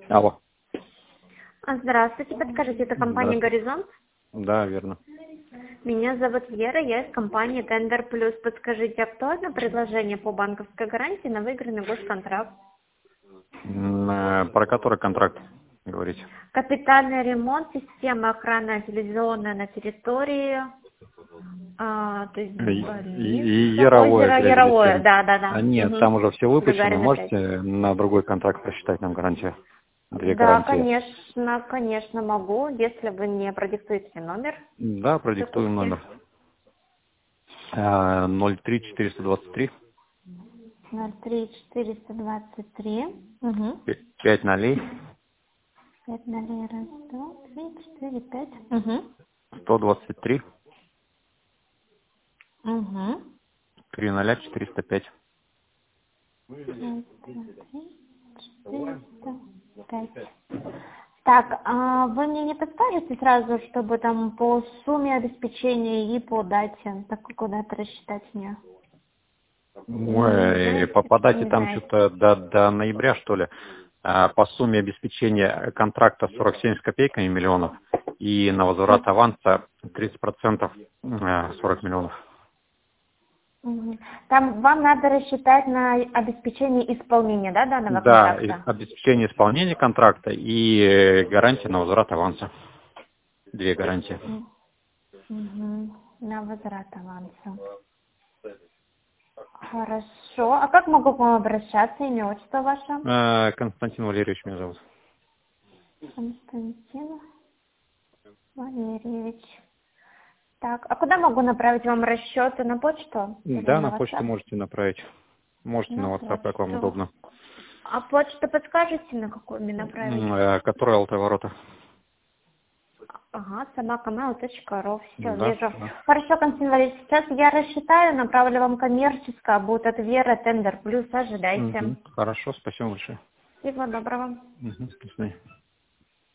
Алло. Здравствуйте, подскажите, это компания Здравствуйте. «Горизонт»? Да, верно. Меня зовут Вера, я из компании «Тендер Плюс». Подскажите, актуально предложение по банковской гарантии на выигранный госконтракт? Про который контракт говорите? Капитальный ремонт, система охраны телевизионная на территории, то есть И больница, Яровое озеро 5 Яровое, бассейн. да. Нет, там уже все выпущено. Гагарина 5. Можете на другой контракт просчитать нам гарантию? Две Да, гарантии. конечно могу, если вы мне продиктуете номер. Да, продиктуем Секундки. номер. 03423 03-423. Угу. 5 нолей 5 нулей, раз, два, три, четыре, пять. Угу. 123 Угу. 3 405. 405. Так, а вы мне не подскажете сразу, чтобы там по сумме обеспечения и по дате, так куда-то рассчитать мне? Ой, по дате Не там знаете. что-то до ноября, что ли. По сумме обеспечения контракта 47 с копейками миллионов и на возврат аванса 30% 40 миллионов. Мгм. Там вам надо рассчитать на обеспечение исполнения, да, данного Да, и контракта? обеспечение исполнения контракта и гарантия на возврат аванса. Две гарантии. Мгм. На возврат аванса. Хорошо. А как могу к вам обращаться? Имя, отчество ваше? Константин Валерьевич меня зовут. Константин Валерьевич. Так, а куда могу направить вам расчеты? На почту или Да, на на почту WhatsApp? можете направить. Можете на На WhatsApp, как вам почту. удобно. А почту подскажете, на какую мне направить? Который Алтаворота. Ага, собакамейл.ру. Все, Да, вижу. да. Хорошо, Константин Валерьевич, сейчас я рассчитаю, направлю вам коммерческое, будет от Вера, Тендер Плюс, ожидайте. Хорошо, спасибо большое. Всего доброго. До свидания.